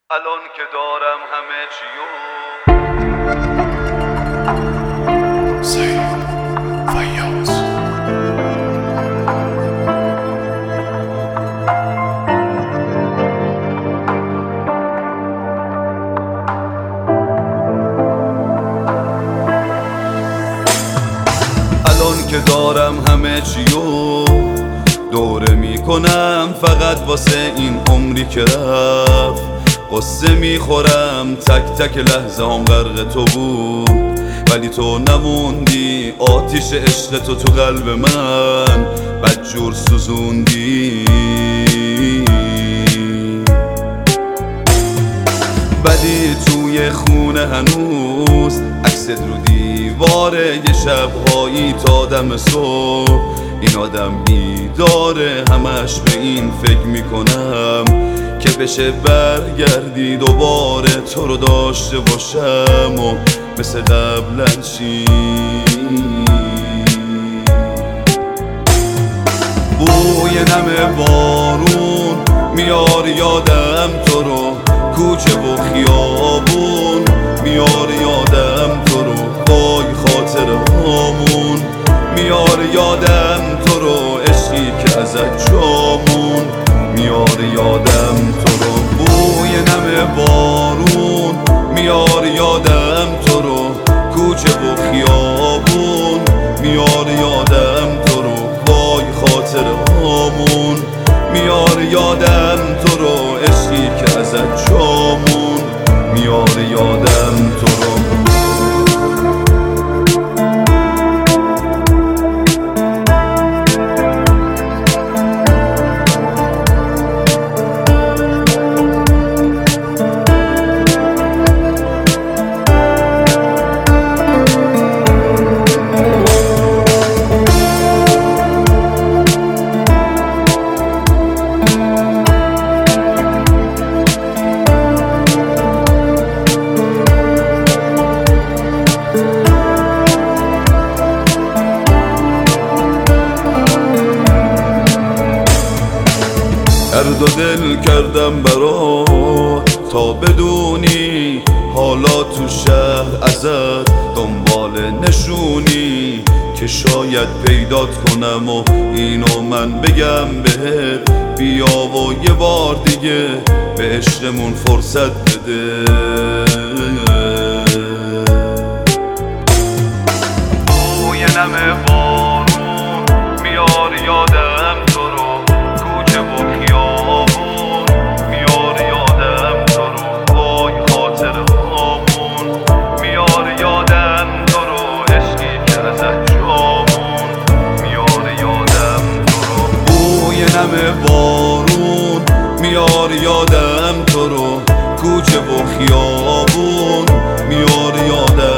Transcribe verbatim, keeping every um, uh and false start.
الان که دارم همه چیو سید فیاض. الان که دارم همه چیو دوره میکنم فقط واسه این عمری که رفت. قصه میخورم تک تک لحظه هم غرق تو بود، ولی تو نموندی. آتیش عشق تو تو قلب من بدجور سوزوندی. ولی توی خونه هنوز عکست رو دیواره، یه شبهایی تا دم صبح این آدم بیداره. همش به این فکر میکنم که بشه برگردی دوباره، تو رو داشته باشم و مثل قبلا چی. بوی نم بارون میار یادم تو رو، کوچه و خیابون میار یادم تو رو، وای خاطر هامون میار یادم تو رو، عشقی که ازت جامون میار یادم تو رو. بوی نم بارون میار یادم تو رو، کوچه و خیابون میار یادم تو رو، وای خاطر هامون میار یادم تو رو، عشقی که ازت جامون میار یادم تو رو. درد و دل کردم برات تا بدونی، حالا تو شهر ازت دنبال نشونی که شاید پیدات کنم و اینو من بگم بهت. بیا و یه بار دیگه به عشقمون فرصت بده. بوی نم بارون میار یادم تو رو، کوچه و خیابون میار یادم تو رو، وای خاطر هامون میار یادم تو رو، عشقی که ازت جامون میار یادم تو رو. بوی نم بارون میار یادم تو رو، کوچه و خیابون میار یادم